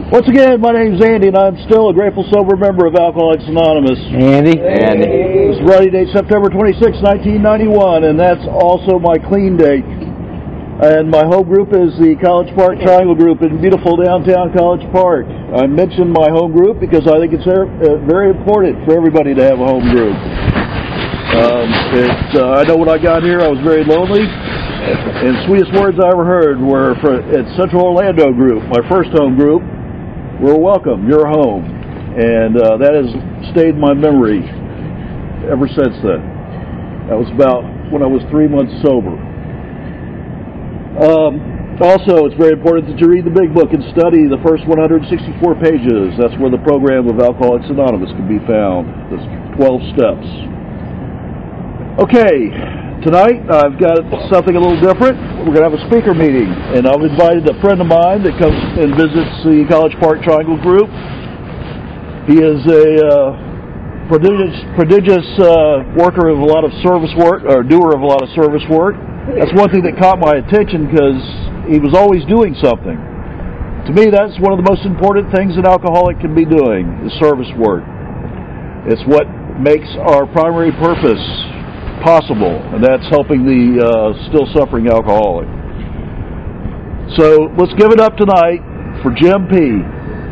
Once again, my name's Andy, and I'm still a grateful sober member of Alcoholics Anonymous. Andy. It's running date September 26, 1991, and that's also my clean date. And my home group is the College Park Triangle Group in beautiful downtown College Park. I mention my home group because I think it's very important for everybody to have a home group. I know when I got here, I was very lonely, and the sweetest words I ever heard were at Central Orlando Group, my first home group. We're welcome. You're home. And that has stayed in my memory ever since then. That was about when I was 3 months sober. Also, it's very important that you read the big book and study the first 164 pages. That's where the program of Alcoholics Anonymous can be found. There's 12 steps. Okay. Tonight, I've got something a little different. We're going to have a speaker meeting, and I've invited a friend of mine that comes and visits the College Park Triangle Group. He is a prodigious worker of a lot of service work, or doer of a lot of service work. That's one thing that caught my attention because he was always doing something. To me, that's one of the most important things an alcoholic can be doing, is service work. It's what makes our primary purpose possible, and that's helping the still suffering alcoholic. So let's give it up tonight for Jim P.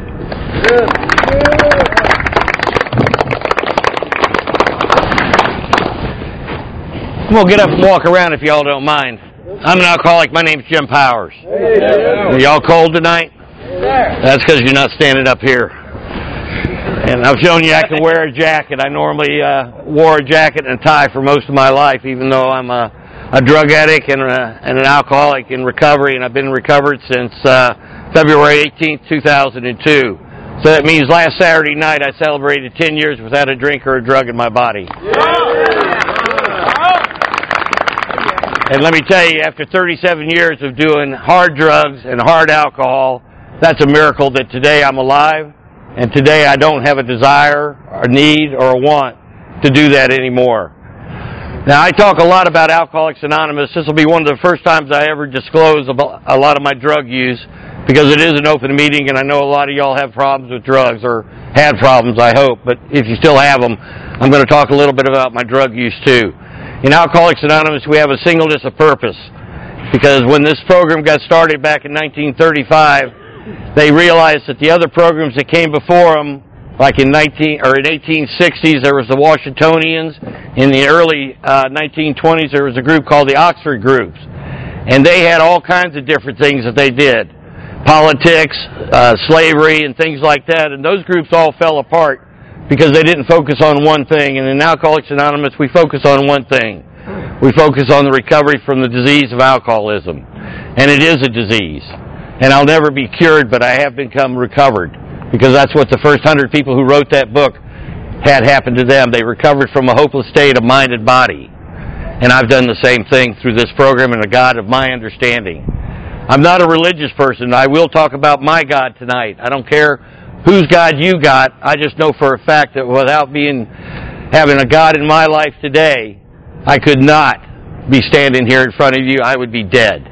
We'll get up and walk around if y'all don't mind. I'm an alcoholic. My name's Jim Powers. Are y'all cold tonight? That's because you're not standing up here. And I've shown you I can wear a jacket. I normally wore a jacket and a tie for most of my life, even though I'm a drug addict and an alcoholic in recovery, and I've been recovered since February 18th, 2002. So that means last Saturday night I celebrated 10 years without a drink or a drug in my body. And let me tell you, after 37 years of doing hard drugs and hard alcohol, that's a miracle that today I'm alive. And today I don't have a desire, a need, or a want to do that anymore. Now, I talk a lot about Alcoholics Anonymous. This will be one of the first times I ever disclose about a lot of my drug use, because it is an open meeting, and I know a lot of y'all have problems with drugs, or had problems, I hope. But if you still have them, I'm going to talk a little bit about my drug use, too. In Alcoholics Anonymous, we have a singleness of purpose, because when this program got started back in 1935, they realized that the other programs that came before them, like in 1860s, there was the Washingtonians. In the early 1920s, there was a group called the Oxford Groups. And they had all kinds of different things that they did. Politics, slavery, and things like that. And those groups all fell apart because they didn't focus on one thing. And in Alcoholics Anonymous, we focus on one thing. We focus on the recovery from the disease of alcoholism. And it is a disease. And I'll never be cured, but I have become recovered. Because that's what the first 100 people who wrote that book had happened to them. They recovered from a hopeless state of mind and body. And I've done the same thing through this program and a God of my understanding. I'm not a religious person. I will talk about my God tonight. I don't care whose God you got. I just know for a fact that without having a God in my life today, I could not be standing here in front of you. I would be dead.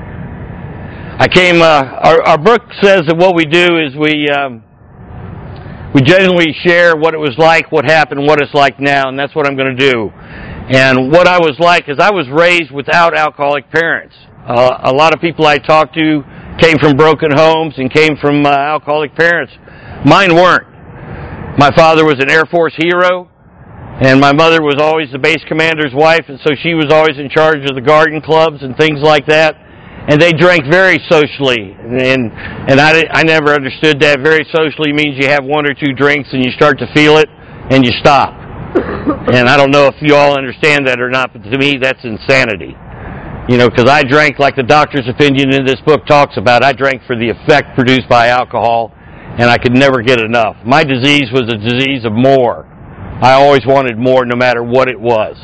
Our book says that what we do is we genuinely share what it was like, what happened, what it's like now, and that's what I'm going to do. And what I was like is I was raised without alcoholic parents. A lot of people I talked to came from broken homes and came from alcoholic parents. Mine weren't. My father was an Air Force hero, and my mother was always the base commander's wife, and so she was always in charge of the garden clubs and things like that. And they drank very socially, and I never understood that. Very socially means you have one or two drinks and you start to feel it, and you stop. And I don't know if you all understand that or not, but to me that's insanity. You know, because I drank like the doctor's opinion in this book talks about. I drank for the effect produced by alcohol, and I could never get enough. My disease was a disease of more. I always wanted more no matter what it was.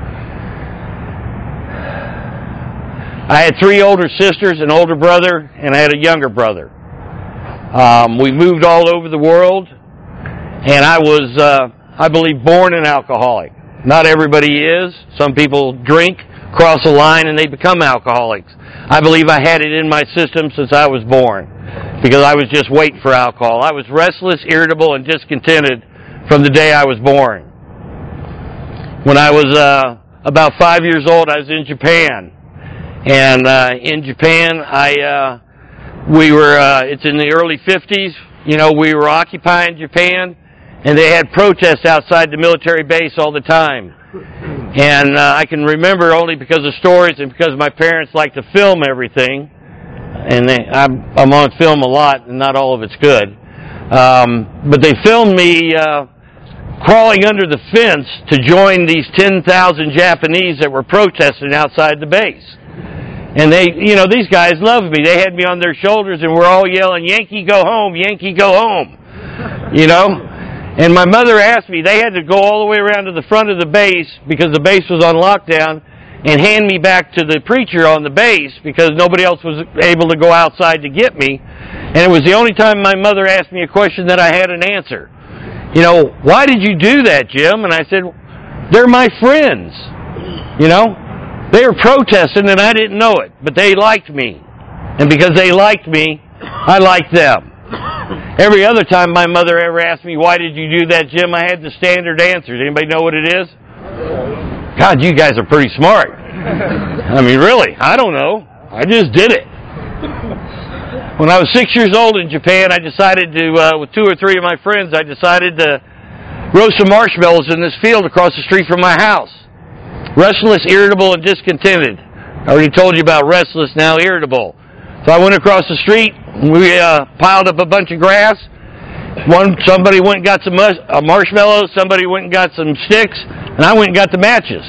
I had 3 older sisters, an older brother, and I had a younger brother. We moved all over the world, and I was, I believe, born an alcoholic. Not everybody is. Some people drink cross a line and they become alcoholics. I believe I had it in my system since I was born because I was just waiting for alcohol. I was restless, irritable, and discontented from the day I was born. When I was about 5 years old, I was in Japan. And in Japan, it's in the early 50s. We were occupying Japan, and they had protests outside the military base all the time. And I can remember only because of stories and because my parents like to film everything. And I'm on film a lot, and not all of it's good. But they filmed me crawling under the fence to join these 10,000 Japanese that were protesting outside the base. And these guys loved me. They had me on their shoulders, and we're all yelling, "Yankee, go home! Yankee, go home!" And my mother asked me, they had to go all the way around to the front of the base because the base was on lockdown and hand me back to the preacher on the base because nobody else was able to go outside to get me. And it was the only time my mother asked me a question that I had an answer. "Why did you do that, Jim?" And I said, "They're my friends. They were protesting and I didn't know it, but they liked me. And because they liked me, I liked them." Every other time my mother ever asked me, "Why did you do that, Jim?" I had the standard answers. Anybody know what it is? God, you guys are pretty smart. I mean, really, I don't know. I just did it. When I was 6 years old in Japan, I decided to, with 2 or 3 of my friends, I decided to roast some marshmallows in this field across the street from my house. Restless, irritable, and discontented. I already told you about restless, now irritable. So I went across the street, we piled up a bunch of grass. Somebody went and got some marshmallows, somebody went and got some sticks, and I went and got the matches.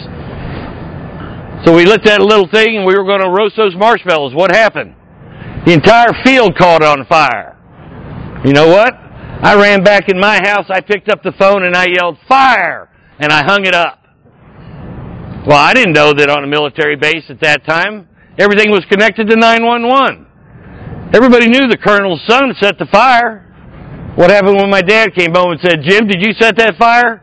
So we lit that little thing and we were going to roast those marshmallows. What happened? The entire field caught on fire. You know what? I ran back in my house, I picked up the phone and I yelled, "Fire!" and I hung it up. Well, I didn't know that on a military base at that time, everything was connected to 911. Everybody knew the colonel's son set the fire. What happened when my dad came home and said, "Jim, did you set that fire?"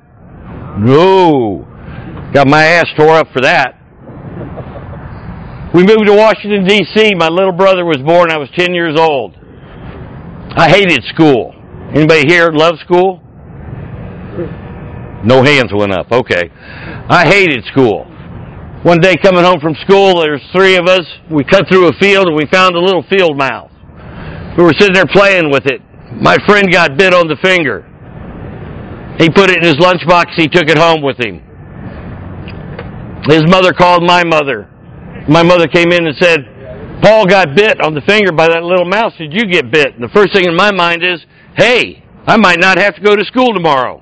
No. Got my ass tore up for that. We moved to Washington, D.C. My little brother was born. I was 10 years old. I hated school. Anybody here love school? No hands went up. Okay. I hated school. One day coming home from school, there's 3 of us. We cut through a field and we found a little field mouse. We were sitting there playing with it. My friend got bit on the finger. He put it in his lunchbox. He took it home with him. His mother called my mother. My mother came in and said, "Paul got bit on the finger by that little mouse. Did you get bit?" And the first thing in my mind is, hey, I might not have to go to school tomorrow.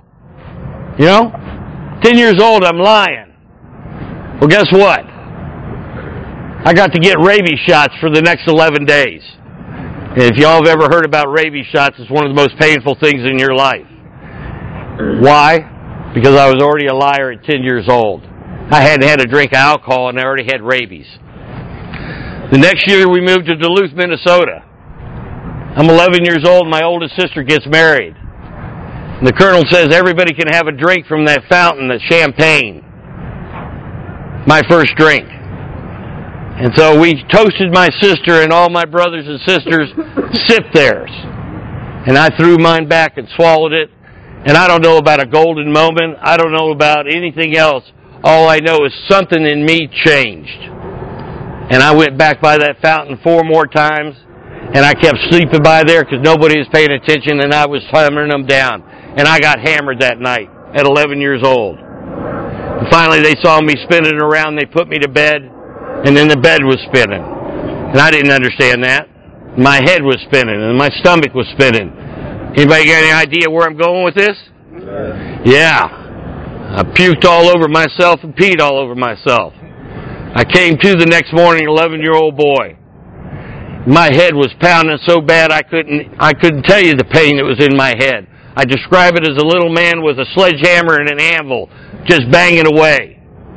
10 years old, I'm lying. Well, guess what? I got to get rabies shots for the next 11 days. And if y'all have ever heard about rabies shots, it's one of the most painful things in your life. Why? Because I was already a liar at 10 years old. I hadn't had a drink of alcohol and I already had rabies. The next year we moved to Duluth, Minnesota. I'm 11 years old and my oldest sister gets married. And the colonel says everybody can have a drink from that fountain, that champagne. My first drink. And so we toasted my sister and all my brothers and sisters sipped theirs. And I threw mine back and swallowed it. And I don't know about a golden moment. I don't know about anything else. All I know is something in me changed. And I went back by that fountain 4 more times. And I kept sleeping by there because nobody was paying attention and I was hammering them down. And I got hammered that night at 11 years old. And finally they saw me spinning around. They put me to bed. And then the bed was spinning. And I didn't understand that. My head was spinning and my stomach was spinning. Anybody got any idea where I'm going with this? Yeah. I puked all over myself and peed all over myself. I came to the next morning, 11-year-old boy. My head was pounding so bad I couldn't tell you the pain that was in my head. I describe it as a little man with a sledgehammer and an anvil just banging away.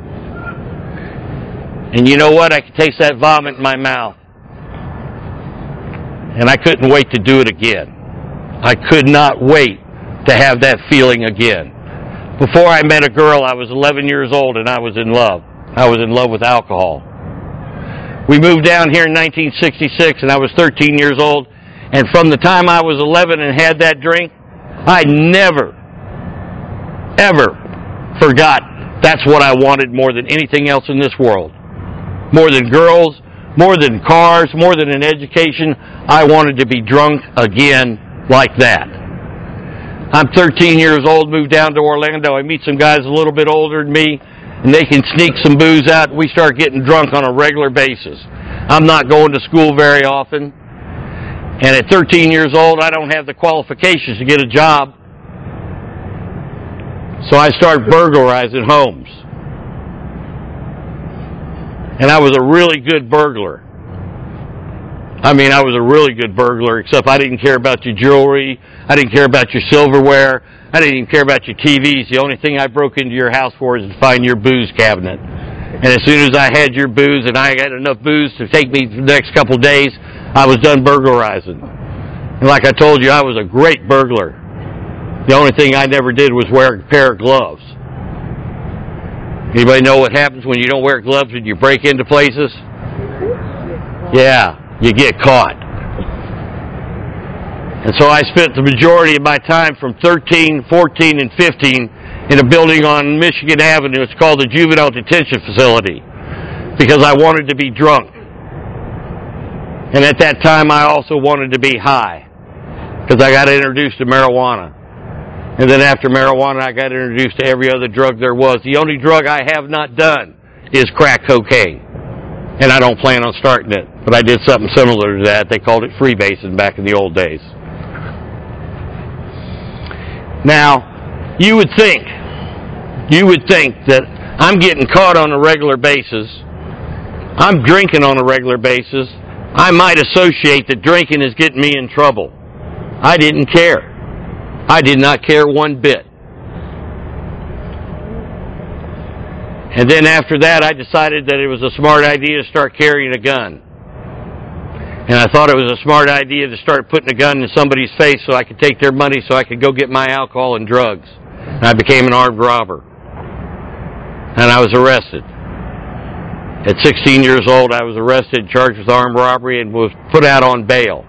And you know what? I could taste that vomit in my mouth. And I couldn't wait to do it again. I could not wait to have that feeling again. Before I met a girl, I was 11 years old and I was in love. I was in love with alcohol. We moved down here in 1966, and I was 13 years old. And from the time I was 11 and had that drink, I never, ever forgot that's what I wanted more than anything else in this world. More than girls, more than cars, more than an education, I wanted to be drunk again like that. I'm 13 years old, moved down to Orlando. I meet some guys a little bit older than me, and they can sneak some booze out. We start getting drunk on a regular basis. I'm not going to school very often. And at 13 years old, I don't have the qualifications to get a job. So I start burglarizing homes. And I was a really good burglar. I mean, I was a really good burglar, except I didn't care about your jewelry. I didn't care about your silverware. I didn't even care about your TVs. The only thing I broke into your house for is to find your booze cabinet. And as soon as I had your booze and I had enough booze to take me the next couple of days, I was done burglarizing. And like I told you, I was a great burglar. The only thing I never did was wear a pair of gloves. Anybody know what happens when you don't wear gloves and you break into places? Yeah, you get caught. And so I spent the majority of my time from 13, 14, and 15 in a building on Michigan Avenue. It's called the Juvenile Detention Facility because I wanted to be drunk. And at that time, I also wanted to be high because I got introduced to marijuana. And then after marijuana, I got introduced to every other drug there was. The only drug I have not done is crack cocaine. And I don't plan on starting it. But I did something similar to that. They called it freebasing back in the old days. Now, you would think that I'm getting caught on a regular basis. I'm drinking on a regular basis. I might associate that drinking is getting me in trouble. I didn't care. I did not care one bit. And then after that, I decided that it was a smart idea to start carrying a gun. And I thought it was a smart idea to start putting a gun in somebody's face so I could take their money so I could go get my alcohol and drugs. And I became an armed robber. And I was arrested. At 16 years old, I was arrested, charged with armed robbery, and was put out on bail.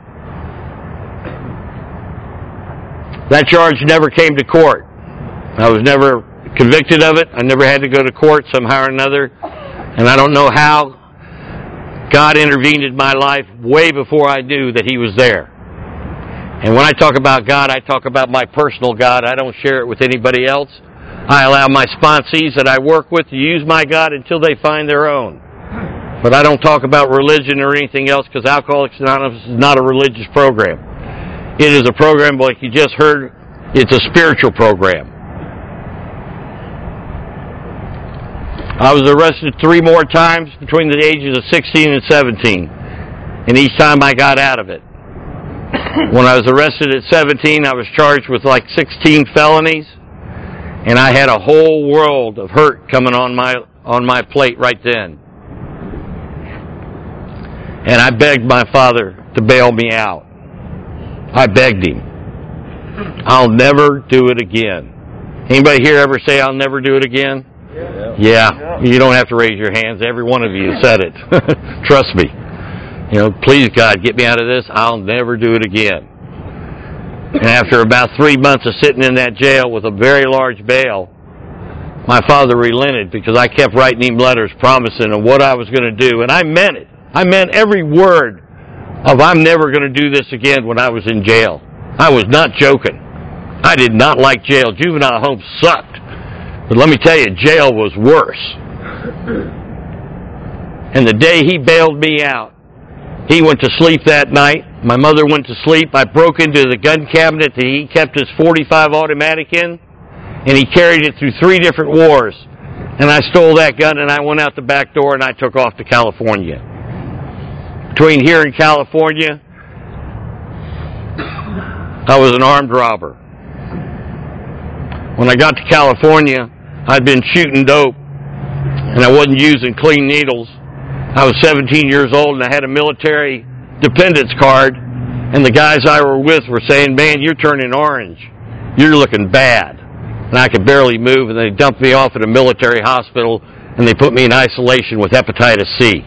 That charge never came to court. I was never convicted of it. I never had to go to court somehow or another. And I don't know how God intervened in my life way before I knew that He was there. And when I talk about God, I talk about my personal God. I don't share it with anybody else. I allow my sponsees that I work with to use my God until they find their own. But I don't talk about religion or anything else because Alcoholics Anonymous is not a religious program. It is a program like you just heard. It's a spiritual program. I was arrested 3 more times between the ages of 16 and 17. And each time I got out of it. When I was arrested at 17, I was charged with like 16 felonies. And I had a whole world of hurt coming on my plate right then. And I begged my father to bail me out. I begged him. I'll never do it again. Anybody here ever say, I'll never do it again? Yeah. You don't have to raise your hands. Every one of you said it. Trust me. Please, God, get me out of this. I'll never do it again. And after about 3 months of sitting in that jail with a very large bail, my father relented because I kept writing him letters promising him what I was going to do. And I meant it. I meant every word of I'm never going to do this again when I was in jail. I was not joking. I did not like jail. Juvenile home sucked. But let me tell you, jail was worse. And the day he bailed me out, he went to sleep that night. My mother went to sleep. I broke into the gun cabinet that he kept his .45 automatic in, and he carried it through 3 different wars. And I stole that gun, and I went out the back door, and I took off to California. Between here and California, I was an armed robber. When I got to California, I'd been shooting dope, and I wasn't using clean needles. I was 17 years old, and I had a military dependence card, and the guys I were with were saying, man, you're turning orange. You're looking bad. And I could barely move, and they dumped me off at a military hospital, and they put me in isolation with hepatitis C.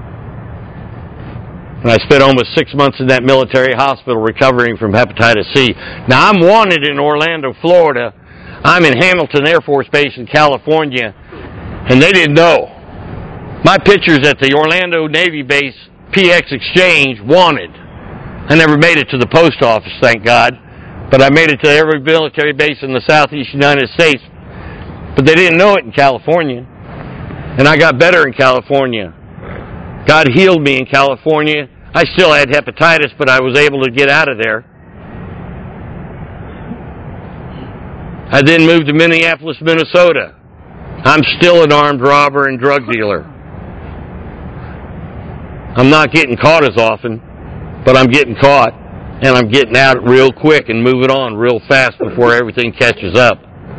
And I spent almost 6 months in that military hospital recovering from hepatitis C. Now, I'm wanted in Orlando, Florida. I'm in Hamilton Air Force Base in California, and they didn't know. My picture's at the Orlando Navy Base PX Exchange, wanted. I never made it to the post office, thank God, but I made it to every military base in the southeast United States. But they didn't know it in California, and I got better in California. God healed me in California. I still had hepatitis, but I was able to get out of there. I then moved to Minneapolis, Minnesota. I'm still an armed robber and drug dealer. I'm not getting caught as often, but I'm getting caught, and I'm getting out real quick and moving on real fast before everything catches up.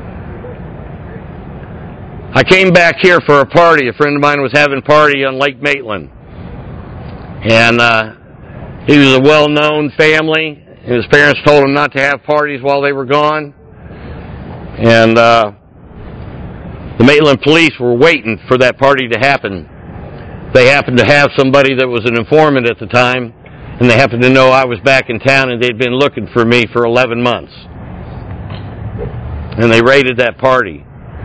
I came back here for a party. A friend of mine was having a party on Lake Maitland. And he was a well-known family. His parents told him not to have parties while they were gone. And the Maitland police were waiting for that party to happen. They happened to have somebody that was an informant at the time, and they happened to know I was back in town, and they'd been looking for me for 11 months. And they raided that party.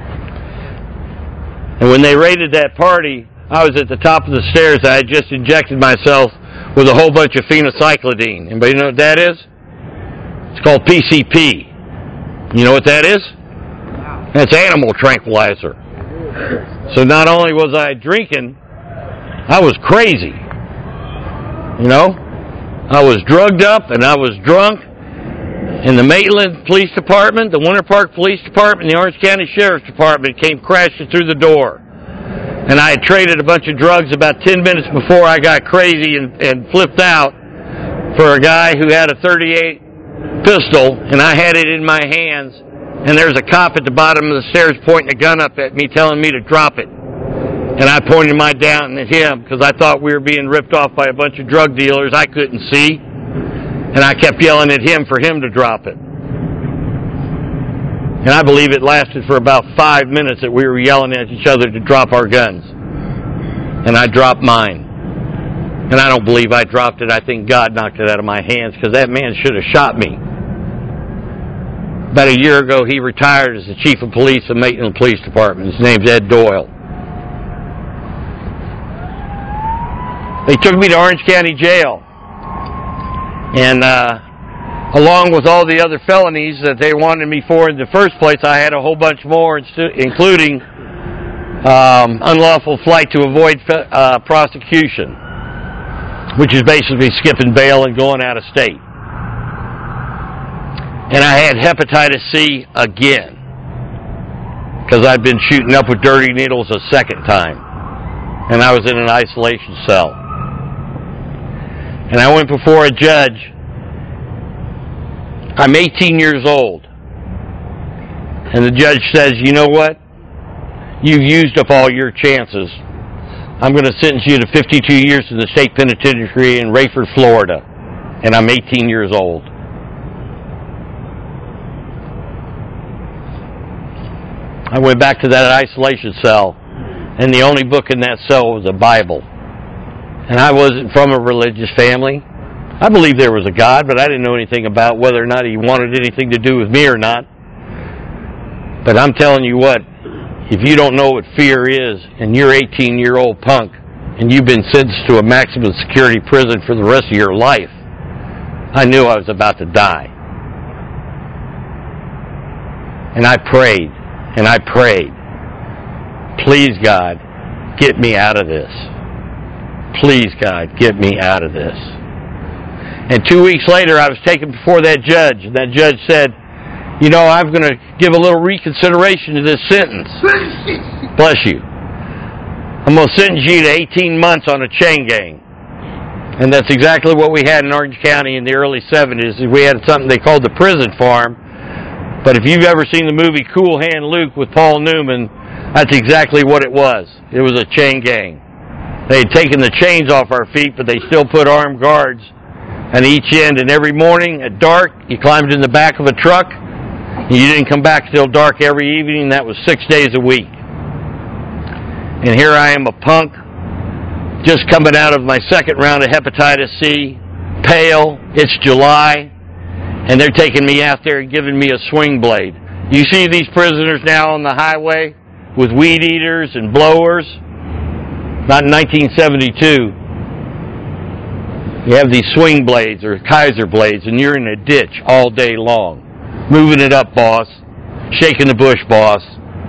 And when they raided that party, I was at the top of the stairs. I had just injected myself with a whole bunch of phencyclidine. Anybody know what that is? It's called PCP. You know what that is? That's animal tranquilizer. So not only was I drinking, I was crazy. You know? I was drugged up and I was drunk. And the Maitland Police Department, the Winter Park Police Department, and the Orange County Sheriff's Department came crashing through the door. And I had traded a bunch of drugs about 10 minutes before I got crazy and flipped out for a guy who had a .38 pistol, and I had it in my hands, and there's a cop at the bottom of the stairs pointing a gun up at me, telling me to drop it. And I pointed mine down at him because I thought we were being ripped off by a bunch of drug dealers I couldn't see, and I kept yelling at him for him to drop it. And I believe it lasted for about 5 minutes that we were yelling at each other to drop our guns. And I dropped mine. And I don't believe I dropped it. I think God knocked it out of my hands because that man should have shot me. About a year ago, he retired as the chief of police of Maitland Police Department. His name's Ed Doyle. They took me to Orange County Jail. And along with all the other felonies that they wanted me for in the first place, I had a whole bunch more, including unlawful flight to avoid prosecution, which is basically skipping bail and going out of state. And I had hepatitis C again, because I'd been shooting up with dirty needles a second time, and I was in an isolation cell. And I went before a judge. I'm 18 years old. And the judge says, you know what? You've used up all your chances. I'm going to sentence you to 52 years in the state penitentiary in Rayford, Florida. And I'm 18 years old. I went back to that isolation cell, and the only book in that cell was a Bible. And I wasn't from a religious family. I believed there was a God, but I didn't know anything about whether or not he wanted anything to do with me or not. But I'm telling you what, if you don't know what fear is, and you're 18-year-old punk, and you've been sentenced to a maximum security prison for the rest of your life, I knew I was about to die. And I prayed, and I prayed, please God, get me out of this. Please God, get me out of this. And 2 weeks later, I was taken before that judge, and that judge said, you know, I'm going to give a little reconsideration to this sentence. Bless you. I'm going to sentence you to 18 months on a chain gang. And that's exactly what we had in Orange County in the early 70s. We had something they called the prison farm. But if you've ever seen the movie Cool Hand Luke with Paul Newman, that's exactly what it was. It was a chain gang. They had taken the chains off our feet, but they still put armed guards on each end. And every morning at dark, you climbed in the back of a truck. And you didn't come back till dark every evening. That was 6 days a week. And here I am, a punk, just coming out of my second round of hepatitis C, pale, it's July, and they're taking me out there and giving me a swing blade. You see these prisoners now on the highway with weed eaters and blowers? Not in 1972. You have these swing blades or Kaiser blades, and you're in a ditch all day long. Moving it up, boss. Shaking the bush, boss.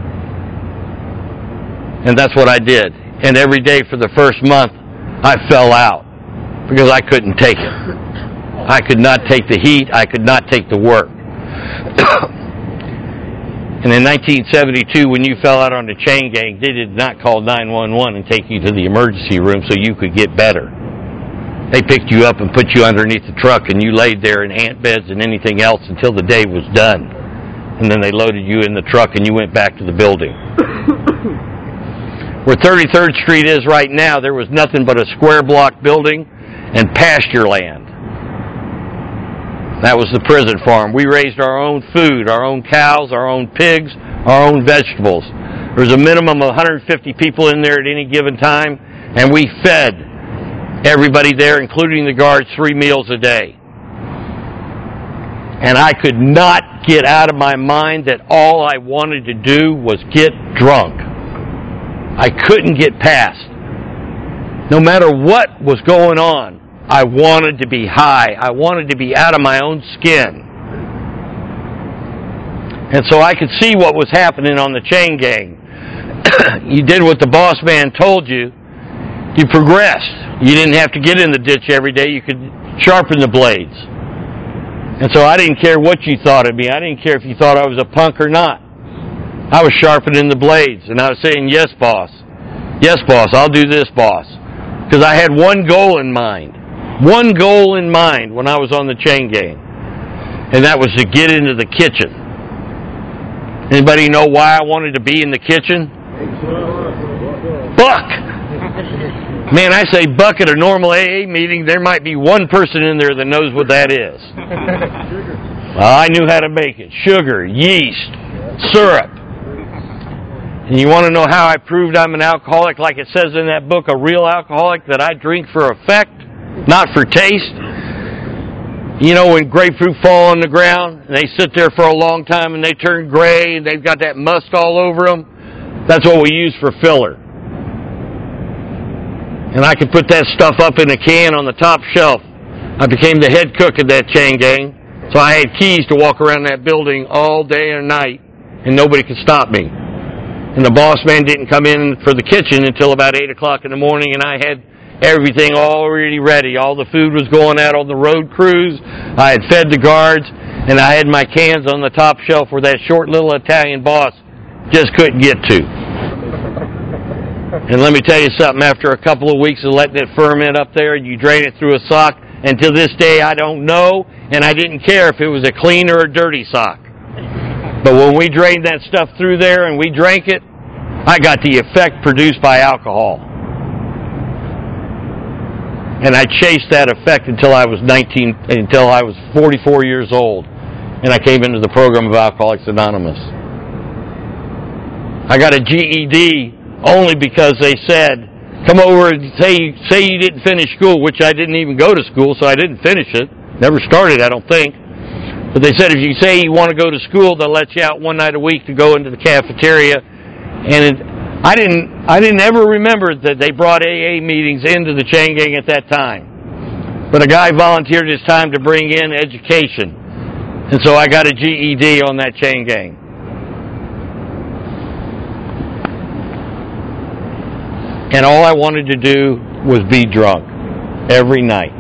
And that's what I did. And every day for the first month, I fell out because I couldn't take it. I could not take the heat. I could not take the work. And in 1972, when you fell out on the chain gang, they did not call 911 and take you to the emergency room so you could get better. They picked you up and put you underneath the truck, and you laid there in ant beds and anything else until the day was done. And then they loaded you in the truck, and you went back to the building. Where 33rd Street is right now, there was nothing but a square block building and pasture land. That was the prison farm. We raised our own food, our own cows, our own pigs, our own vegetables. There was a minimum of 150 people in there at any given time, and we fed everybody there, including the guards, 3 meals a day. And I could not get out of my mind that all I wanted to do was get drunk. I couldn't get past. No matter what was going on, I wanted to be high. I wanted to be out of my own skin. And so I could see what was happening on the chain gang. You did what the boss man told you. You progressed. You didn't have to get in the ditch every day. You could sharpen the blades. And so I didn't care what you thought of me. I didn't care if you thought I was a punk or not. I was sharpening the blades, and I was saying, yes, boss. Yes, boss, I'll do this, boss. Because I had one goal in mind. One goal in mind when I was on the chain gang. And that was to get into the kitchen. Anybody know why I wanted to be in the kitchen? Buck! Man, I say buck at a normal AA meeting, there might be one person in there that knows what that is. Well, I knew how to make it. Sugar, yeast, syrup. And you want to know how I proved I'm an alcoholic, like it says in that book, a real alcoholic, that I drink for effect, not for taste? You know, when grapefruit fall on the ground, and they sit there for a long time, and they turn gray, and they've got that must all over them, that's what we use for filler. And I could put that stuff up in a can on the top shelf. I became the head cook of that chain gang, so I had keys to walk around that building all day and night, and nobody could stop me. And the boss man didn't come in for the kitchen until about 8 o'clock in the morning, and I had everything already ready. All the food was going out on the road crews. I had fed the guards, and I had my cans on the top shelf where that short little Italian boss just couldn't get to. And let me tell you something, after a couple of weeks of letting it ferment up there, and you drain it through a sock, and to this day I don't know, and I didn't care if it was a clean or a dirty sock. But when we drained that stuff through there and we drank it, I got the effect produced by alcohol. And I chased that effect until I was 44 years old. And I came into the program of Alcoholics Anonymous. I got a GED only because they said, come over and say you didn't finish school, which I didn't even go to school, so I didn't finish it. Never started, I don't think. But they said if you say you want to go to school, they'll let you out one night a week to go into the cafeteria. And I didn't ever remember that they brought AA meetings into the chain gang at that time. But a guy volunteered his time to bring in education. And so I got a GED on that chain gang. And all I wanted to do was be drunk every night.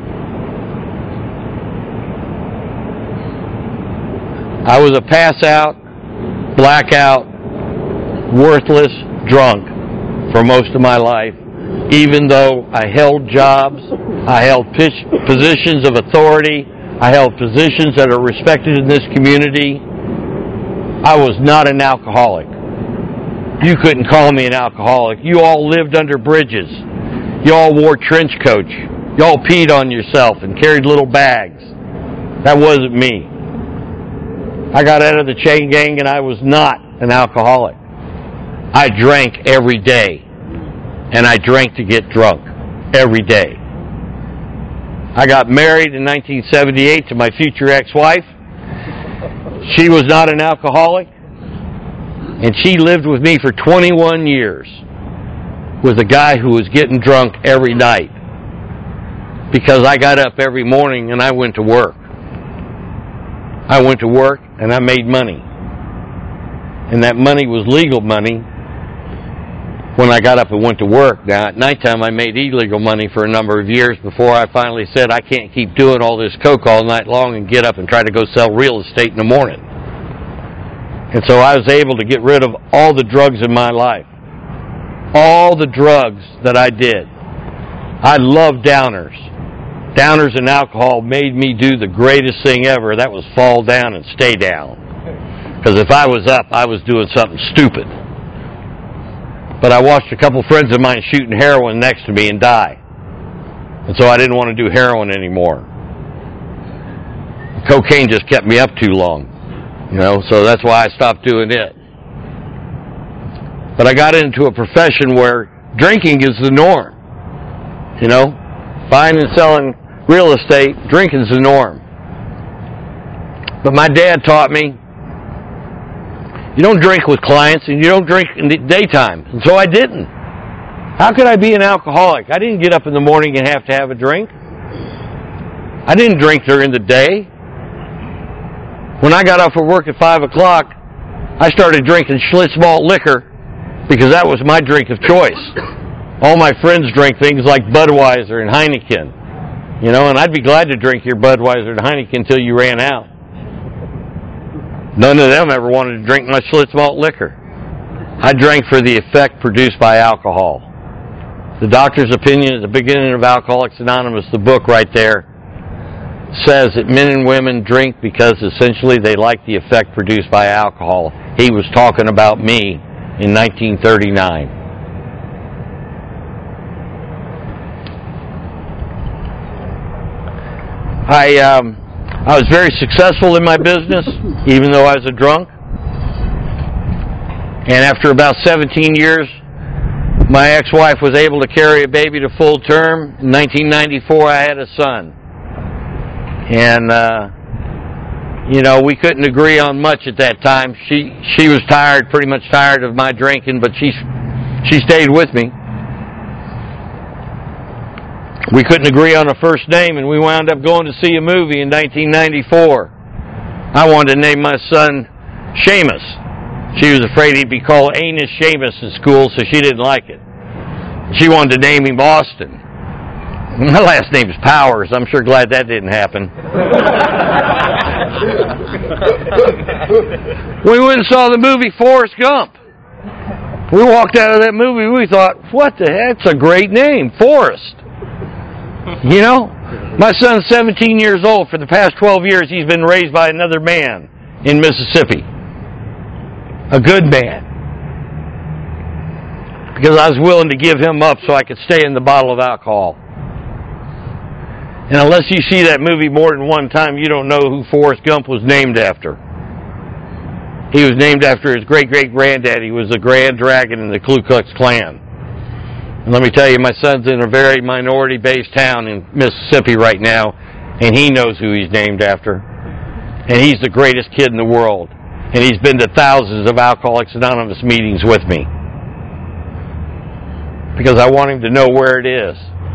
I was a pass-out, blackout, worthless drunk for most of my life, even though I held jobs, I held positions of authority, I held positions that are respected in this community. I was not an alcoholic. You couldn't call me an alcoholic. You all lived under bridges. You all wore trench coats. You all peed on yourself and carried little bags. That wasn't me. I got out of the chain gang and I was not an alcoholic. I drank every day. and I drank to get drunk every day. I got married in 1978 to my future ex-wife. She was not an alcoholic, and she lived with me for 21 years with a guy who was getting drunk every night because I got up every morning and I went to work. I went to work and I made money. And that money was legal money when I got up and went to work. Now, at nighttime, I made illegal money for a number of years before I finally said, I can't keep doing all this coke all night long and get up and try to go sell real estate in the morning. And so I was able to get rid of all the drugs in my life. All the drugs that I did. I love downers. Downers and alcohol made me do the greatest thing ever. That was fall down and stay down. Because if I was up, I was doing something stupid. But I watched a couple friends of mine shooting heroin next to me and die. And so I didn't want to do heroin anymore. Cocaine just kept me up too long. So that's why I stopped doing it. But I got into a profession where drinking is the norm. Buying and selling real estate, drinking's the norm. But my dad taught me, you don't drink with clients and you don't drink in the daytime. And so I didn't. How could I be an alcoholic? I didn't get up in the morning and have to have a drink. I didn't drink during the day. When I got off of work at 5 o'clock, I started drinking Schlitz malt liquor because that was my drink of choice. All my friends drank things like Budweiser and Heineken. And I'd be glad to drink your Budweiser and Heineken until you ran out. None of them ever wanted to drink my Schlitz malt liquor. I drank for the effect produced by alcohol. The doctor's opinion at the beginning of Alcoholics Anonymous, the book right there, says that men and women drink because essentially they like the effect produced by alcohol. He was talking about me in 1939. I was very successful in my business, even though I was a drunk. And after about 17 years, my ex-wife was able to carry a baby to full term. In 1994, I had a son. And, we couldn't agree on much at that time. She was pretty much tired of my drinking, but she stayed with me. We couldn't agree on a first name, and we wound up going to see a movie in 1994. I wanted to name my son Seamus. She was afraid he'd be called Anus Seamus in school, so she didn't like it. She wanted to name him Austin. My last name's Powers. I'm sure glad that didn't happen. We went and saw the movie Forrest Gump. We walked out of that movie, we thought, what the heck? That's a great name, Forrest. My son's 17 years old. For the past 12 years, he's been raised by another man in Mississippi. A good man. Because I was willing to give him up so I could stay in the bottle of alcohol. And unless you see that movie more than one time, you don't know who Forrest Gump was named after. He was named after his great-great-granddaddy, who was the Grand Dragon in the Ku Klux Klan. And let me tell you, my son's in a very minority-based town in Mississippi right now, and he knows who he's named after. And he's the greatest kid in the world. And he's been to thousands of Alcoholics Anonymous meetings with me. Because I want him to know where it is.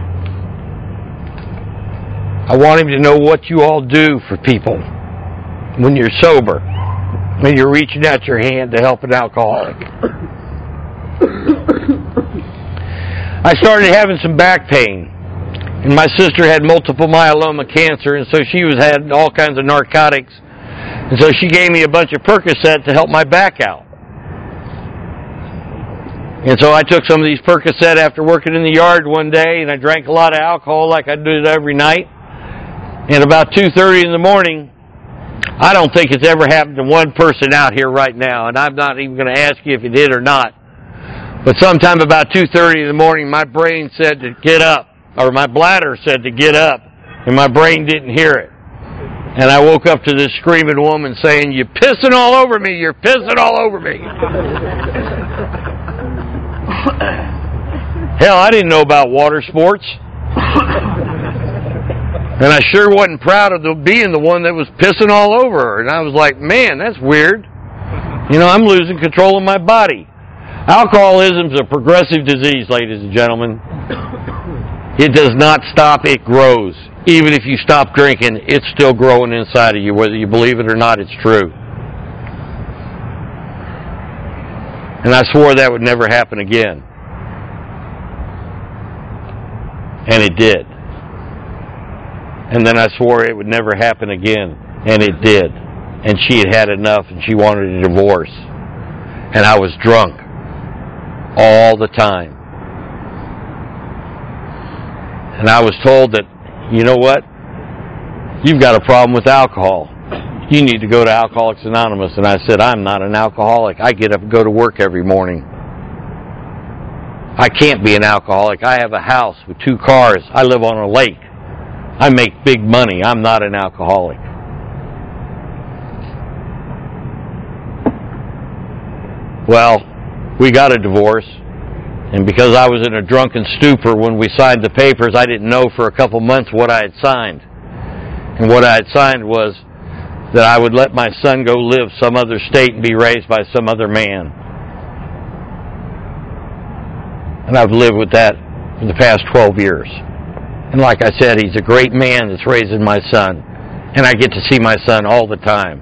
I want him to know what you all do for people when you're sober, when you're reaching out your hand to help an alcoholic. I started having some back pain, and my sister had multiple myeloma cancer, and so she had all kinds of narcotics, and so she gave me a bunch of Percocet to help my back out. And so I took some of these Percocet after working in the yard one day, and I drank a lot of alcohol like I did every night. And about 2:30 in the morning, I don't think it's ever happened to one person out here right now, and I'm not even going to ask you if it did or not. But sometime about 2:30 in the morning, my brain said to get up, or my bladder said to get up, and my brain didn't hear it. And I woke up to this screaming woman saying, "You're pissing all over me, you're pissing all over me." Hell, I didn't know about water sports. And I sure wasn't proud of being the one that was pissing all over her. And I was like, man, that's weird. You know, I'm losing control of my body. Alcoholism's a progressive disease, ladies and gentlemen. It does not stop, it grows. Even if you stop drinking, it's still growing inside of you. Whether you believe it or not, it's true. And I swore that would never happen again. And it did. And then I swore it would never happen again. And it did. And she had had enough and she wanted a divorce. And I was drunk. All the time. And I was told that, you know what? You've got a problem with alcohol. You need to go to Alcoholics Anonymous. And I said, I'm not an alcoholic. I get up and go to work every morning. I can't be an alcoholic. I have a house with 2 cars. I live on a lake. I make big money. I'm not an alcoholic. Well, we got a divorce. And because I was in a drunken stupor when we signed the papers, I didn't know for a couple months what I had signed. And what I had signed was that I would let my son go live some other state and be raised by some other man. And I've lived with that for the past 12 years. And like I said, he's a great man that's raising my son. And I get to see my son all the time.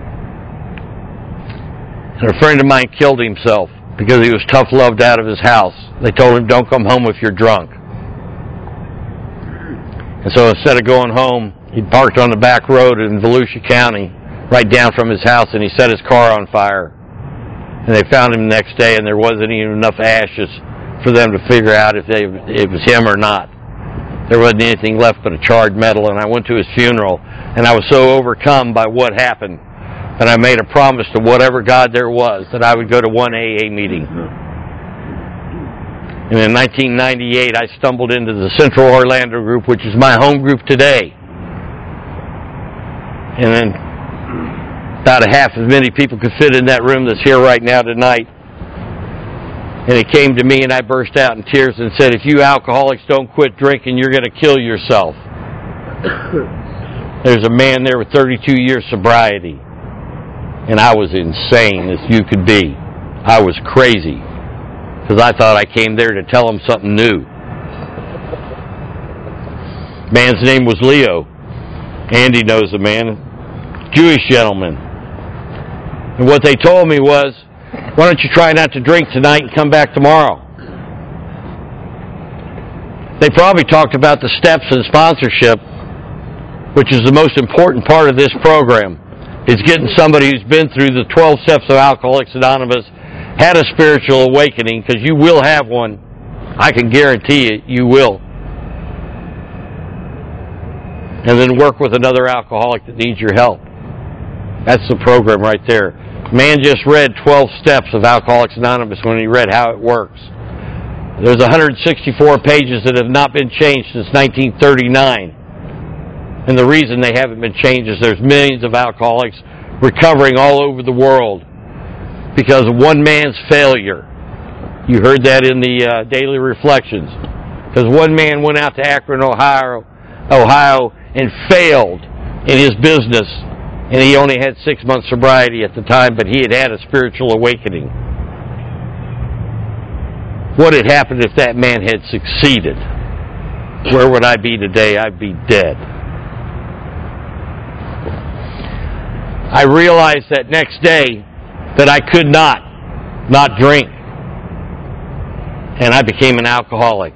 And a friend of mine killed himself because he was tough-loved out of his house. They told him, don't come home if you're drunk. And so instead of going home, he parked on the back road in Volusia County, right down from his house, and he set his car on fire. And they found him the next day, and there wasn't even enough ashes for them to figure out if it was him or not. There wasn't anything left but a charred metal, and I went to his funeral, and I was so overcome by what happened that I made a promise to whatever God there was that I would go to one AA meeting. And in 1998, I stumbled into the Central Orlando group, which is my home group today. And then about a half as many people could fit in that room that's here right now tonight. And it came to me and I burst out in tears and said, if you alcoholics don't quit drinking, you're going to kill yourself. There's a man there with 32 years sobriety. And I was insane as you could be. I was crazy. Because I thought I came there to tell him something new. Man's name was Leo. Andy knows the man. Jewish gentleman. And what they told me was, why don't you try not to drink tonight and come back tomorrow? They probably talked about the steps and sponsorship, which is the most important part of this program, is getting somebody who's been through the 12 steps of Alcoholics Anonymous, had a spiritual awakening, because you will have one. I can guarantee it, you will. And then work with another alcoholic that needs your help. That's the program right there. Man just read 12 steps of Alcoholics Anonymous when he read how it works. There's 164 pages that have not been changed since 1939. And the reason they haven't been changed is there's millions of alcoholics recovering all over the world because of one man's failure. You heard that in the Daily Reflections. Because one man went out to Akron, Ohio, and failed in his business. And he only had 6 months sobriety at the time, but he had had a spiritual awakening. What had happened if that man had succeeded? Where would I be today? I'd be dead. I realized that next day that I could not drink. And I became an alcoholic.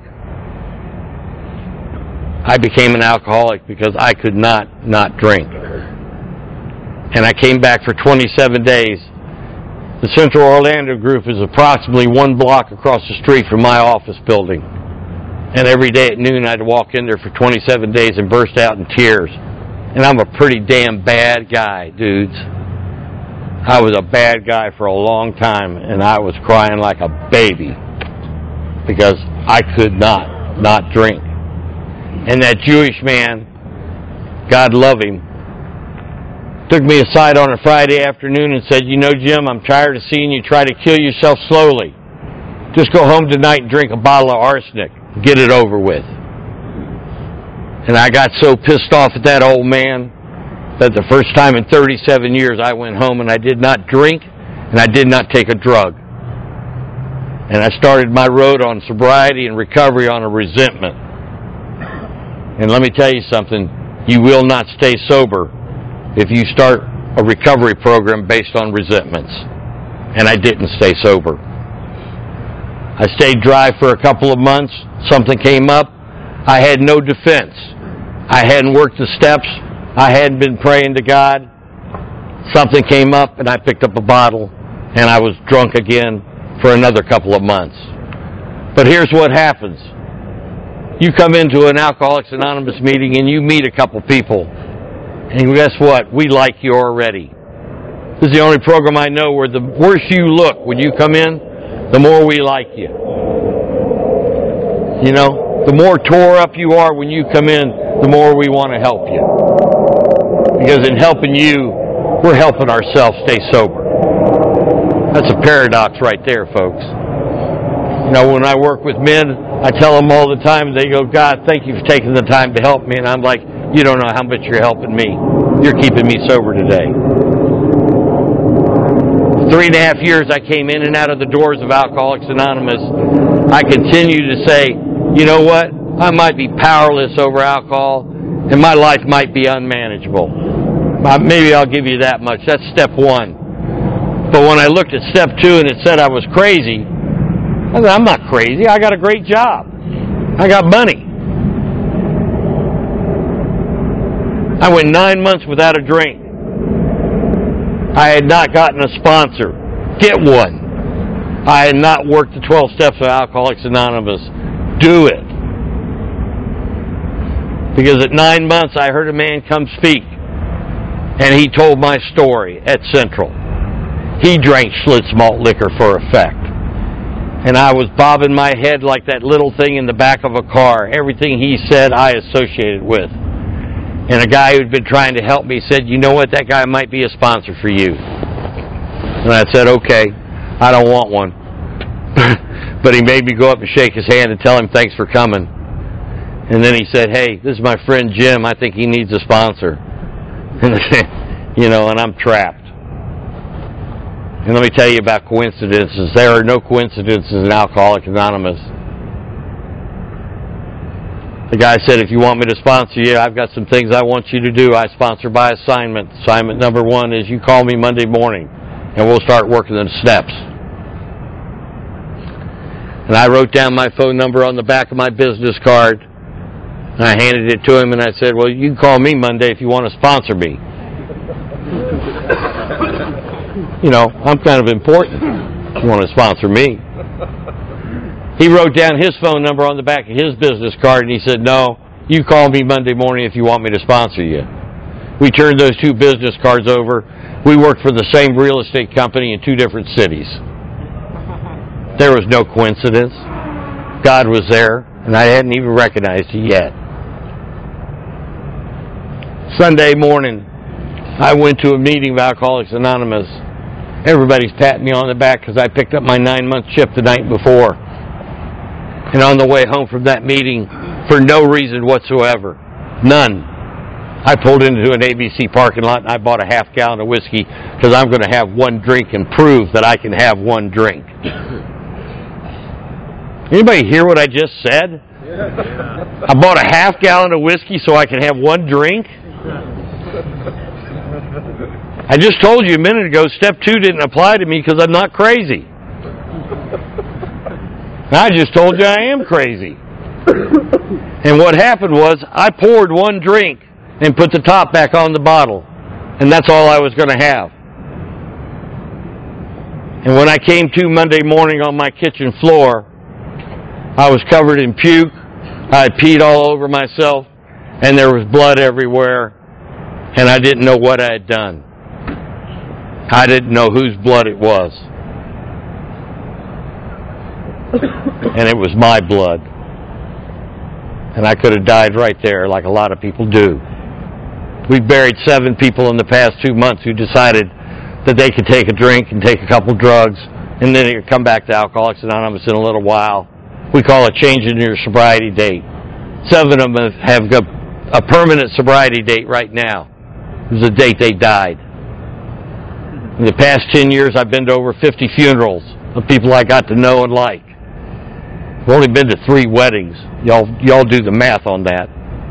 I became an alcoholic because I could not drink. And I came back for 27 days. The Central Orlando group is approximately 1 block across the street from my office building. And every day at noon I'd walk in there for 27 days and burst out in tears. And I'm a pretty damn bad guy, dudes. I was a bad guy for a long time, and I was crying like a baby because I could not drink. And that Jewish man, God love him, took me aside on a Friday afternoon and said, you know, Jim, I'm tired of seeing you try to kill yourself slowly. Just go home tonight and drink a bottle of arsenic. Get it over with. And I got so pissed off at that old man that the first time in 37 years I went home and I did not drink and I did not take a drug. And I started my road on sobriety and recovery on a resentment. And let me tell you something, you will not stay sober if you start a recovery program based on resentments. And I didn't stay sober. I stayed dry for a couple of months. Something came up. I had no defense. I hadn't worked the steps. I hadn't been praying to God. Something came up and I picked up a bottle and I was drunk again for another couple of months. But here's what happens. You come into an Alcoholics Anonymous meeting and you meet a couple people. And guess what? We like you already. This is the only program I know where the worse you look when you come in, the more we like you. You know, the more tore up you are when you come in, the more we want to help you. Because in helping you, we're helping ourselves stay sober. That's a paradox right there, folks. You know, when I work with men, I tell them all the time, they go, God, thank you for taking the time to help me. And I'm like, you don't know how much you're helping me. You're keeping me sober today. 3.5 years I came in and out of the doors of Alcoholics Anonymous. I continue to say, you know what? I might be powerless over alcohol, and my life might be unmanageable. Maybe I'll give you that much. That's step one. But when I looked at step two and it said I was crazy, I said, I'm not crazy. I got a great job. I got money. I went 9 months without a drink. I had not gotten a sponsor. Get one. I had not worked the 12 steps of Alcoholics Anonymous. Do it. Because at 9 months I heard a man come speak. And he told my story at Central. He drank Schlitz malt liquor for effect. And I was bobbing my head like that little thing in the back of a car. Everything he said I associated with. And a guy who'd been trying to help me said, you know what, that guy might be a sponsor for you. And I said, okay, I don't want one. But he made me go up and shake his hand and tell him thanks for coming. And then he said, hey, this is my friend Jim. I think he needs a sponsor. You know, and I'm trapped. And let me tell you about coincidences. There are no coincidences in Alcoholics Anonymous. The guy said, if you want me to sponsor you, I've got some things I want you to do. I sponsor by assignment. Assignment number 1 is you call me Monday morning, and we'll start working the steps. And I wrote down my phone number on the back of my business card, and I handed it to him, and I said, well, you can call me Monday if you want to sponsor me. You know, I'm kind of important if you want to sponsor me. He wrote down his phone number on the back of his business card, and he said, no, you call me Monday morning if you want me to sponsor you. We turned those 2 business cards over. We worked for the same real estate company in 2 different cities. There was no coincidence. God was there, and I hadn't even recognized it yet. Sunday morning, I went to a meeting of Alcoholics Anonymous. Everybody's patting me on the back because I picked up my 9-month shift the night before. And on the way home from that meeting, for no reason whatsoever, none, I pulled into an ABC parking lot and I bought a half gallon of whiskey because I'm going to have one drink and prove that I can have one drink. Anybody hear what I just said? Yeah. I bought a half gallon of whiskey so I can have one drink? I just told you a minute ago, step 2 didn't apply to me because I'm not crazy. I just told you I am crazy. And what happened was, I poured one drink and put the top back on the bottle. And that's all I was going to have. And when I came to Monday morning on my kitchen floor, I was covered in puke. I had peed all over myself. And there was blood everywhere. And I didn't know what I had done. I didn't know whose blood it was. And it was my blood. And I could have died right there like a lot of people do. We've buried 7 people in the past 2 months who decided that they could take a drink and take a couple drugs and then you come back to Alcoholics Anonymous in a little while. We call it changing your sobriety date. 7 of them have a permanent sobriety date right now. It was the date they died. In the past 10 years, I've been to over 50 funerals of people I got to know and like. I've only been to 3 weddings. Y'all do the math on that.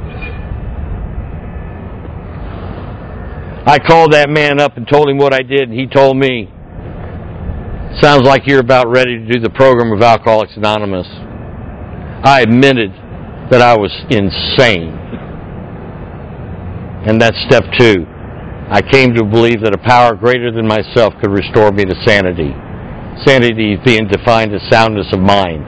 I called that man up and told him what I did, and he told me, sounds like you're about ready to do the program of Alcoholics Anonymous. I admitted that I was insane. And that's step 2. I came to believe that a power greater than myself could restore me to sanity. Sanity being defined as soundness of mind.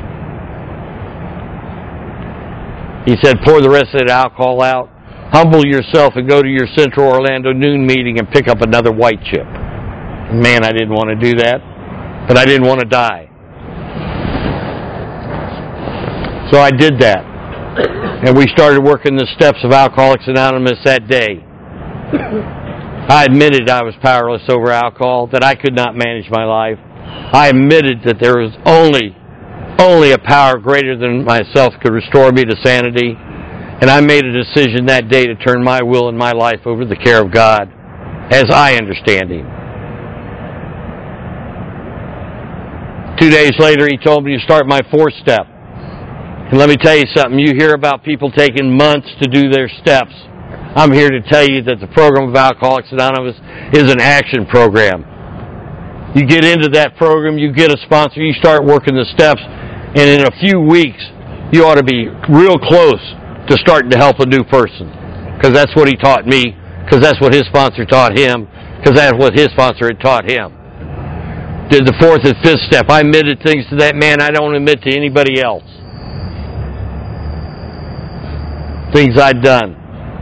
He said, pour the rest of that alcohol out, humble yourself, and go to your Central Orlando noon meeting and pick up another white chip. Man, I didn't want to do that, but I didn't want to die. So I did that. And we started working the steps of Alcoholics Anonymous that day. I admitted I was powerless over alcohol, that I could not manage my life. I admitted that there was only a power greater than myself could restore me to sanity. And I made a decision that day to turn my will and my life over to the care of God, as I understand Him. 2 days later, he told me to start my 4th step. And let me tell you something. You hear about people taking months to do their steps. I'm here to tell you that the program of Alcoholics Anonymous is an action program. You get into that program, you get a sponsor, you start working the steps, and in a few weeks, you ought to be real close to starting to help a new person. Because that's what he taught me, because that's what his sponsor taught him, because that's what his sponsor had taught him. Did the 4th and 5th step. I admitted things to that man I don't admit to anybody else. Things I'd done.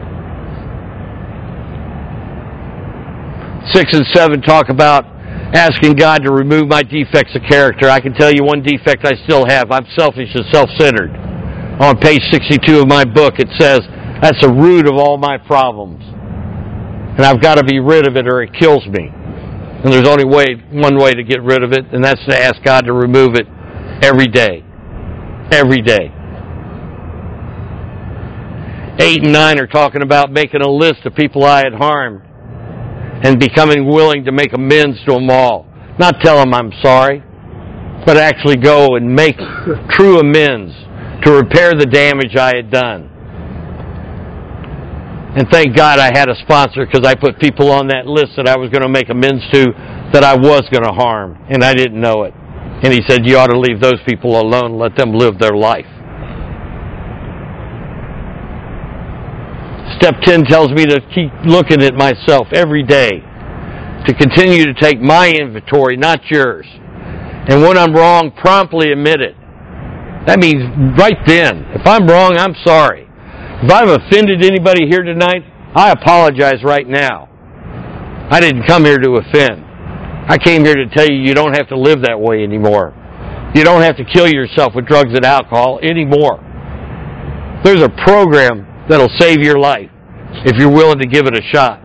6 and 7 talk about asking God to remove my defects of character. I can tell you one defect I still have. I'm selfish and self-centered. On page 62 of my book, it says, that's the root of all my problems. And I've got to be rid of it or it kills me. And there's only one way to get rid of it, and that's to ask God to remove it every day. Every day. 8 and 9 are talking about making a list of people I had harmed and becoming willing to make amends to them all. Not tell them I'm sorry, but actually go and make true amends to repair the damage I had done. And thank God I had a sponsor, because I put people on that list that I was going to make amends to that I was going to harm, and I didn't know it. And he said, you ought to leave those people alone, let them live their life. Step 10 tells me to keep looking at myself every day, to continue to take my inventory, not yours. And when I'm wrong, promptly admit it. That means right then. If I'm wrong, I'm sorry. If I've offended anybody here tonight, I apologize right now. I didn't come here to offend. I came here to tell you you don't have to live that way anymore. You don't have to kill yourself with drugs and alcohol anymore. There's a program that'll save your life if you're willing to give it a shot.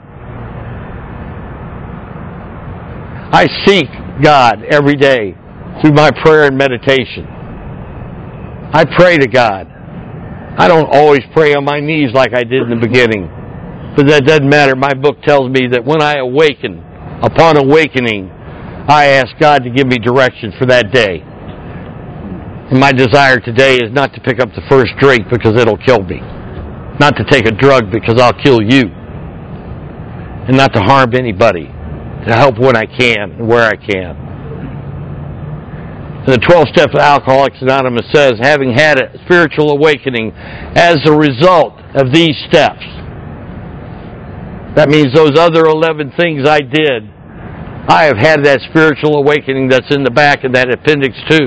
I seek God every day through my prayer and meditation. I pray to God. I don't always pray on my knees like I did in the beginning, but that doesn't matter. My book tells me that when I awaken, upon awakening, I ask God to give me direction for that day. And my desire today is not to pick up the first drink because it'll kill me. Not to take a drug because I'll kill you. And not to harm anybody. To help when I can and where I can. And the 12 steps of Alcoholics Anonymous says, having had a spiritual awakening as a result of these steps. That means those other 11 things I did, I have had that spiritual awakening that's in the back of that appendix 2.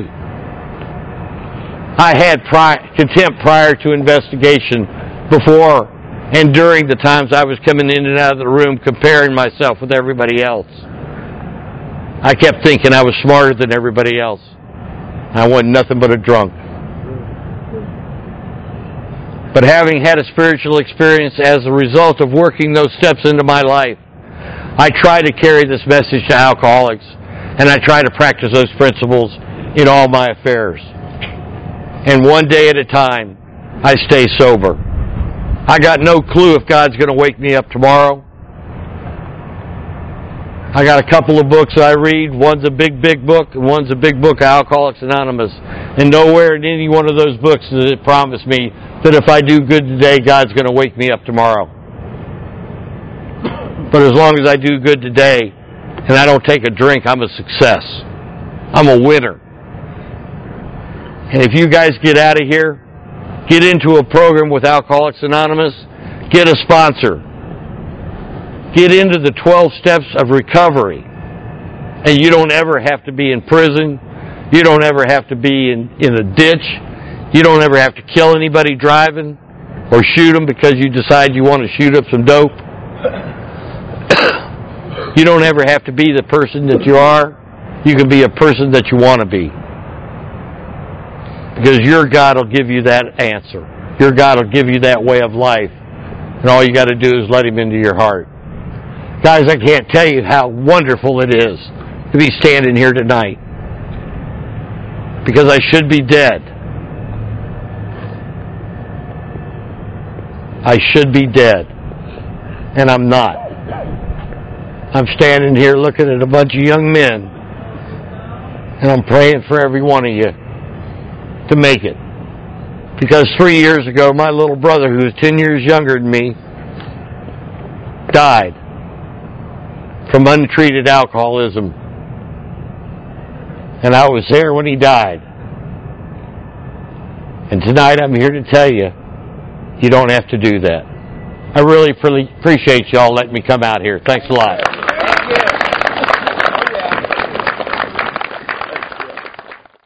I had contempt prior to investigation, before and during the times I was coming in and out of the room comparing myself with everybody else. I kept thinking I was smarter than everybody else. I wasn't nothing but a drunk. But having had a spiritual experience as a result of working those steps into my life, I try to carry this message to alcoholics And I try to practice those principles in all my affairs. And one day at a time, I stay sober. I got no clue if God's going to wake me up tomorrow. I got a couple of books I read. One's a big book, and one's a big book, Alcoholics Anonymous. And nowhere in any one of those books does it promise me that if I do good today, God's going to wake me up tomorrow. But as long as I do good today, and I don't take a drink, I'm a success. I'm a winner. And if you guys get out of here, get into a program with Alcoholics Anonymous, get a sponsor. Get into the 12 steps of recovery. And you don't ever have to be in prison. You don't ever have to be in a ditch. You don't ever have to kill anybody driving or shoot them because you decide you want to shoot up some dope. You don't ever have to be the person that you are. You can be a person that you want to be. Because your God will give you that answer. Your God will give you that way of life. And all you got to do is let Him into your heart. Guys, I can't tell you how wonderful it is to be standing here tonight. Because I should be dead. I should be dead. And I'm not. I'm standing here looking at a bunch of young men. And I'm praying for every one of you to make it. Because 3 years ago, my little brother, who was 10 years younger than me, died from untreated alcoholism. And I was there when he died. And tonight I'm here to tell you, you don't have to do that. I really appreciate y'all letting me come out here. Thanks a lot.